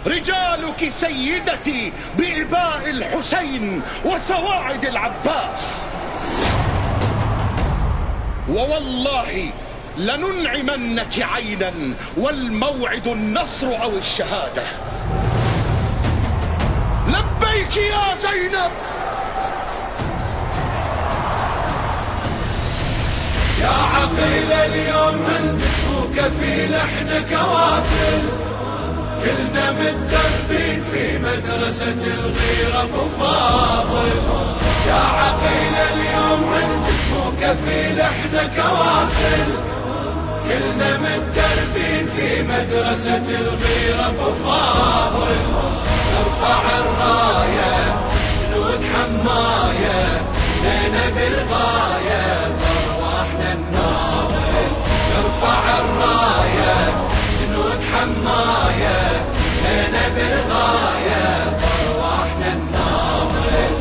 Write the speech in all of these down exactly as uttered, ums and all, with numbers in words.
رجالك سيدتي بإباء الحسين وسواعد العباس، ووالله لننعمنك عينا والموعد النصر أو الشهادة. لبيك يا زينب. يا عقيل اليوم عندك وكفيل احنا كوافل، كلنا متدربين في مدرسة الغيرة ابو فاضل. يا عقيل اليوم عندك وكفيل احنا كوافل، كلنا متدربين في مدرسة الغيرة ابو فاضل. نرفع الراية جنود حماية زينب الغاية بارواحنا الناضل. نرفع الراية جنود حماية زينب الغاية بارواحنا الناضل.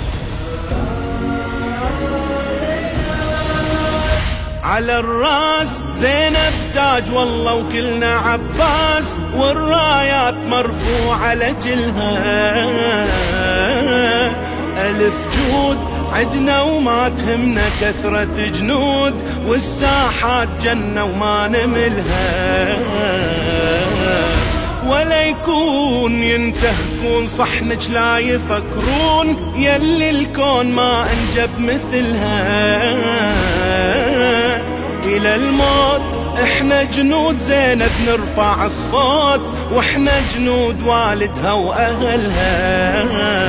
على الراس زينب تاج والله وكلنا عباس، والرايات مرفوعة لجلها. ألف جود عدنا وما تهمنا كثرة جنود، والساحات جنة وما نملها. ولا يكون ينتهكون صحنك لا يفكرون، يلي الكون ما انجب مثلها. إلى الموت احنا جنود زينب نرفع الصوت، واحنا جنود والدها واهلها.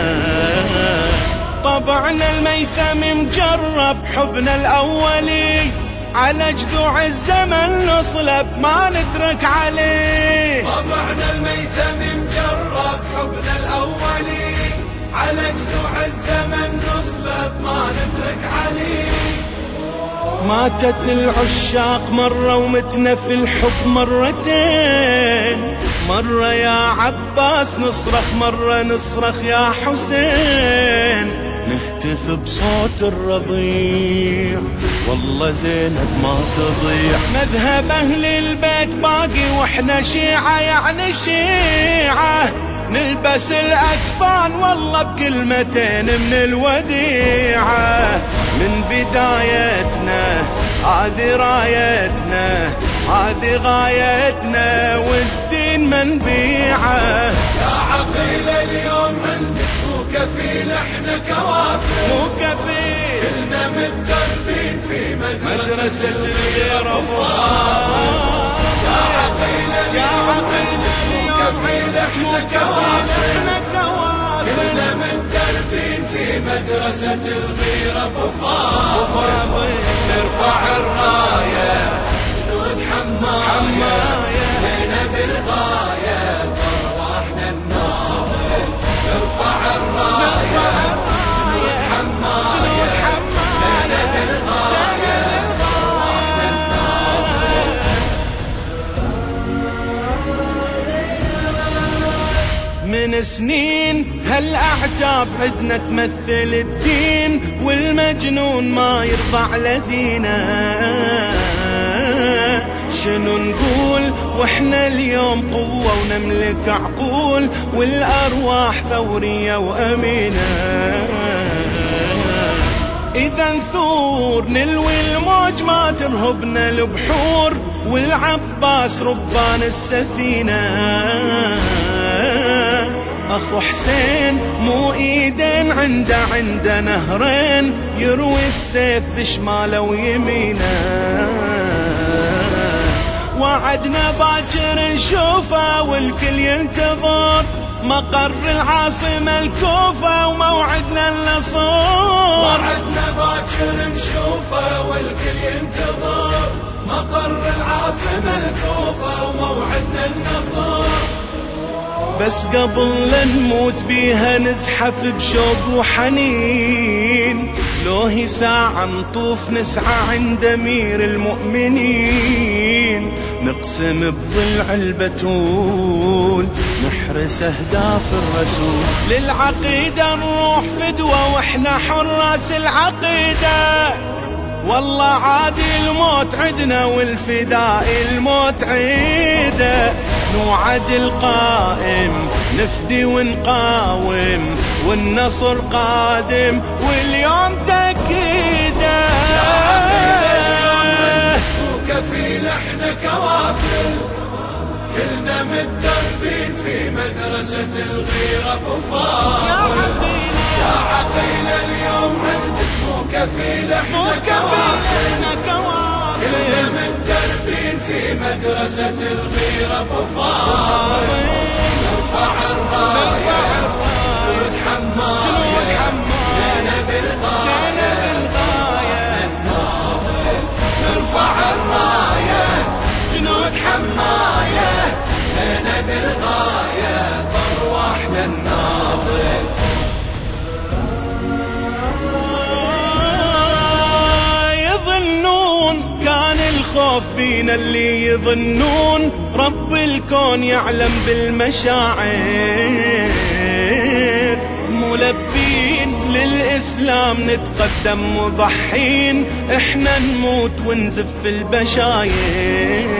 طبعنا الميثم مجرب حبنا الاولي، على جذوع الزمن نصلب ما نترك عليه. طبعنا الميثم مجرب حبنا الاولي، على جذوع الزمن نصلب ما نترك عليه. ماتت العشاق مرة ومتنا في الحب مرتين، مرة يا عباس نصرخ مرة نصرخ يا حسين. نهتف بصوت الرضيع والله زينب ما تضيع. مذهب أهل البيت باقي واحنا شيعة يعني شيعة، نلبس الأكفان والله بكلمتين من الوديعة. من بدايتنا هذه رايتنا، هذه غايتنا والدين منبيعه. يا عقيل اليوم عندك مو كفيل احنا كوافل، مو كفيل كلنا متدربين في مدرسة الغيرة ابو يا عقيل اليوم عندك مو كفيل احنا كوافل، كلنا متدربين في مدرسة الغيرة ابو فاضل. نرفع الراية جنود حماية زينب الغاية بارواحنا الناضل. نرفع الراية جنود حماية زينب الغاية بارواحنا الناضل. من سنين هالأعتاب عدنا تمثل الدين، والمجنون ما يرضى على دينا. شنو نقول واحنا اليوم قوة ونملك عقول، والأرواح ثورية وأمينة. إذا نثور نلوي الموج ما ترهبنا البحور، والعباس ربان السفينة. أخو حسين مو إيدين عنده عنده نهرين، يروي السيف بشماله ويمينه. وعدنا باكر نشوفه والكل ينتظر، مقر العاصمة الكوفة وموعدنا النصر. وعدنا باكر نشوفه والكل ينتظر، مقر العاصمة الكوفة وموعدنا النصر. بس قبل لا نموت بيها نزحف بشوق وحنين، لو هي ساعة نطوف نسعى عند أمير المؤمنين. نقسم بضلع البتول نحرس أهداف الرسول، للعقيدة نروح فدوة وإحنا حراس العقيدة. والله عادي الموت عدنا والفداء الموت عيده. نوعد القائم نفدي ونقاوم والنصر قادم واليوم تأكيده. وكفيل احنا كوافر كلنا متدربين في مدرسة الغيرة بفاضل. يا عقيل اليوم عندك مو كفيل احنا كوافر كلنا متدربين في مدرسة الغيرة بفاضل. نرفع الراية جنود حماية زينب الغاية نرفع الراية جنود حماية زينب الغاية بأرواحنا الناضل. يظنون كان الخوف بينا اللي يظنون رب الكون يعلم بالمشاعر ملبين للإسلام نتقدم مضحين احنا نموت ونزف البشاير.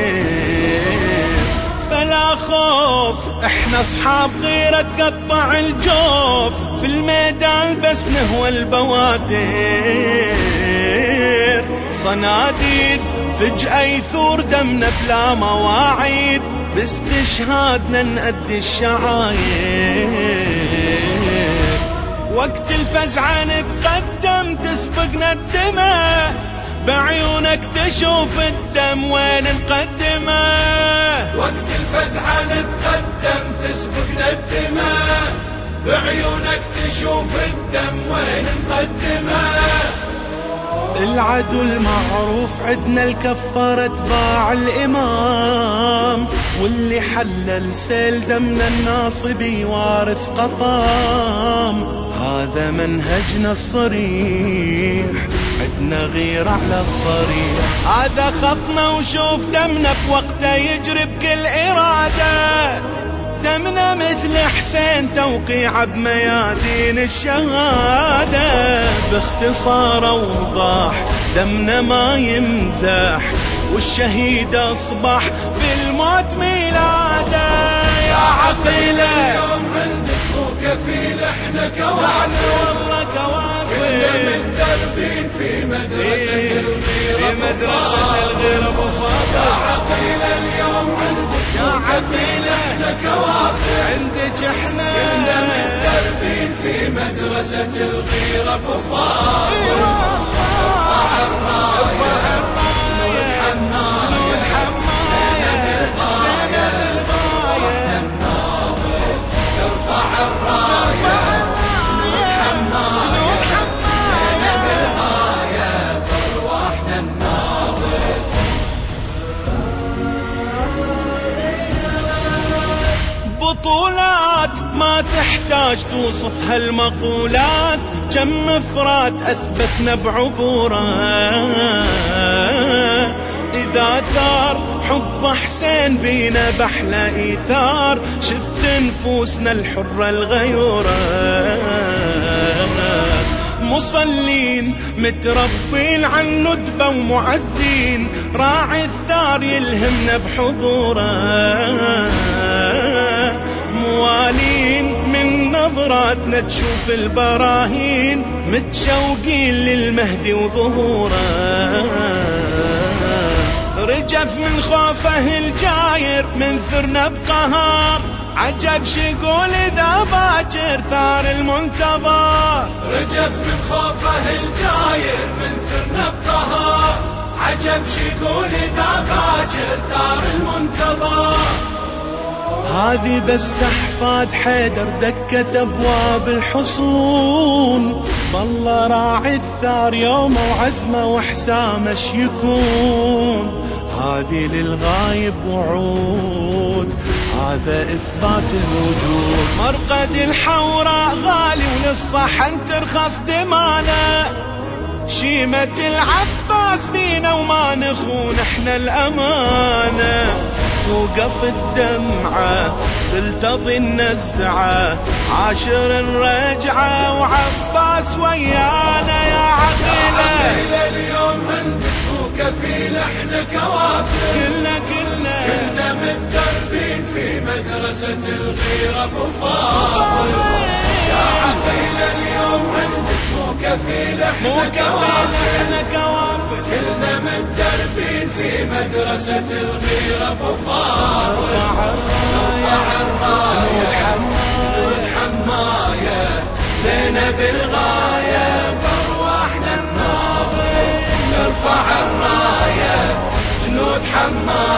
فلا خوف احنا اصحاب غيرة تقطع الجوف في الميدان بس نهوى البواتر صناديد فجأة يثور دمنا بلا مواعيد باستشهادنا نأدي الشعاير. وقت الفزعة نتقدم تسبقنا الدماء بعيونك تشوف الدم وين نقدمه. وقت الفزعة نتقدم تسبقنا الدماء بعيونك تشوف الدم وين نقدمه. العدو المعروف عدنا الكفار اتباع الإمام واللي حلل سيل دمنا الناصبي وارث قطام. هذا منهجنا الصريح عدنا غير على الطريق هذا خطنا وشوف دمنا بوقته يجري بكل إرادة. دمنا مثل حسين توقيع بميادين الشهادة باختصار أوضاح دمنا ما يمزح والشهيد أصبح بالموت ميلاده. يا عقيلة اليوم عندك مو كفيل احنا كوافر والله كوافر كلنا متدربين في مدرسة الغيرة بفاضل. يا عقيلة اليوم عندك مو كفيل احنا كوافر عندك احنا كلنا متدربين في مدرسة الغيرة بفاضل. نرفع الراية جنود حماية زينب الغاية بأرواحنا الناضل. نرفع الراية جنود حماية زينب الغاية بأرواحنا الناضل. بطولات ما تحتاج توصفها المقولات كم مفرات أثبتنا بعبوره. إذا ثار حب حسين بينا بحلى إيثار شفت نفوسنا الحرة الغيورة. مصلين متربين عن ندبة ومعزين راعي الثار يلهمنا بحضوره. موالين من نظراتنا تشوف البراهين متشوقين للمهدي وظهوره. رجف من خوفه الجاير من ثرنا بقهار عجب شيقول إذا باكر ثار المنتظر. رجف من خوفه الجاير من ثرنا بقهار عجب شيقول إذا باكر ثار المنتظر. هذه بس أحفاد حيدر دكت أبواب الحصون بالله راعي الثار يومه وعزمه وحسامه يكون. هذه للغايب وعود هذا إثبات الوجود. مرقد الحوراء غالي وللصحن ترخص دمانا شيمة العباس بينا وما نخون احنا الأمانة. توقف الدمعة تلتضي النزعة عاشر الرجعة وعباس ويانا. يا عقيلة اليوم عندك مو كفيل احنا كوافر كلنا كلنا كلنا متدربين في مدرسة الغيرة ابو فاضل. يا عقيل اليوم عندك مو كفيل احنا كوافل، كلنا متدربين في مدرسة الغيرة ابو فاضل. نرفع الراية جنود حماية زينب الغاية بأرواحنا الناضل. نرفع الراية جنود حماية